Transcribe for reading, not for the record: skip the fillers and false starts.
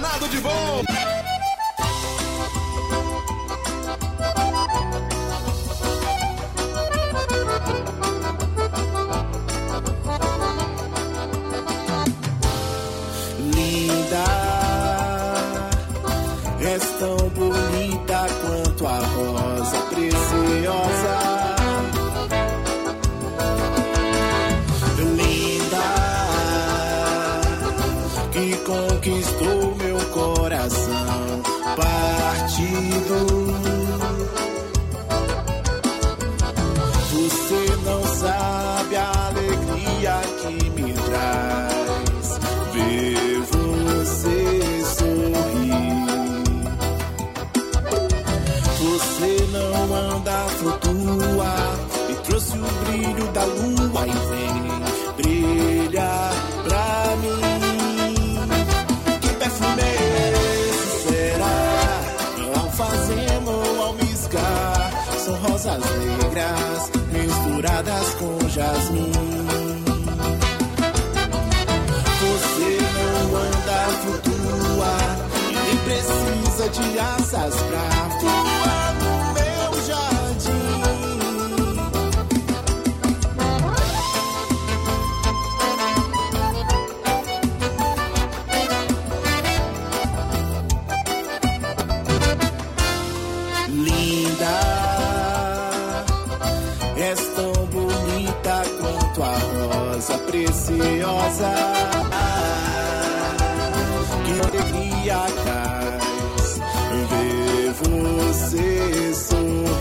danado de bom. Linda, és tão bonita quanto a rosa preciosa. Linda, que conquistou meu coração partido. Você não sabe a alegria que me traz ver você sorrir. Você não anda, flutua e trouxe o brilho da lua e vem brilhar pra mim. Que perfume esse será? Alfazema ou almizgar? São rosas negras misturadas com jasmim. Você não anda, flutua e nem precisa de asas pra voar no meu jardim. Linda, és tão bonita quanto a rosa preciosa. Que alegria traz ver você sorrir.